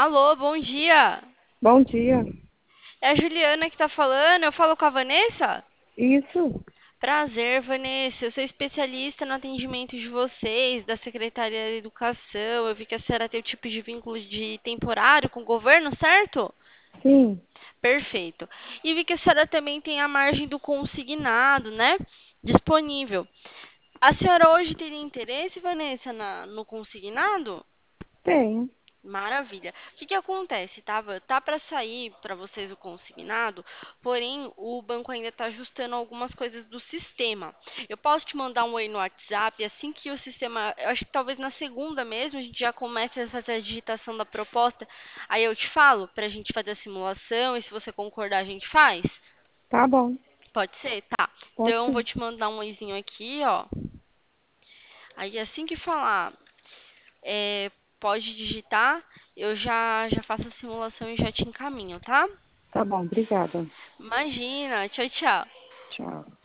Alô, bom dia. Bom dia. É a Juliana que tá falando. Eu falo com a Vanessa? Isso? Prazer, Vanessa. Eu sou especialista no atendimento de vocês, da Secretaria de Educação. Eu vi que a senhora tem o tipo de vínculo de temporário com o governo, certo? Sim, Perfeito. E vi que a senhora também tem a margem do consignado, né? Disponível. A senhora hoje teria interesse, Vanessa, no consignado? tenho. Maravilha. O que que acontece, tava? Tá para sair para vocês o consignado, porém o banco ainda está ajustando algumas coisas do sistema. Eu posso te mandar um oi no WhatsApp, e assim que o sistema, eu acho que talvez na segunda mesmo, a gente já comece a fazer a digitação da proposta. Aí eu te falo para a gente fazer a simulação e se você concordar a gente faz? Tá bom, Pode ser? Tá. pode Então eu vou ser. te mandar um oizinho aqui, ó. Aí assim que falar é, pode digitar, eu já faço a simulação e já te encaminho, tá? Tá bom, obrigada. Imagina, tchau, tchau. Tchau.